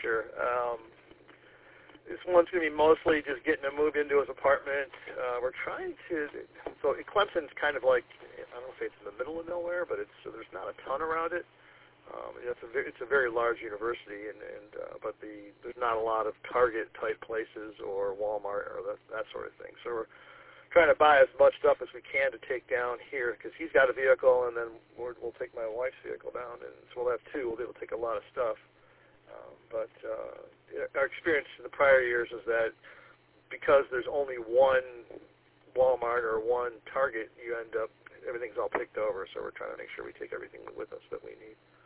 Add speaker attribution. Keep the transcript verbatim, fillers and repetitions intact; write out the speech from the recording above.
Speaker 1: sure. Um, this one's going to be mostly just getting him moved into his apartment. Uh, we're trying to, so Clemson's kind of like, I don't say it's in the middle of nowhere, but it's so there's not a ton around it. Um, it's a very, it's a very large university, and, and uh, but the there's not a lot of Target type places or Walmart or that, that sort of thing. So we're trying to buy as much stuff as we can to take down here because he's got a vehicle, and then we'll, we'll take my wife's vehicle down, and so we'll have two. We'll be able to take a lot of stuff. Um, but uh, our experience in the prior years is that because there's only one Walmart or one Target, you end up everything's all picked over. So we're trying to make sure we take everything with us that we need.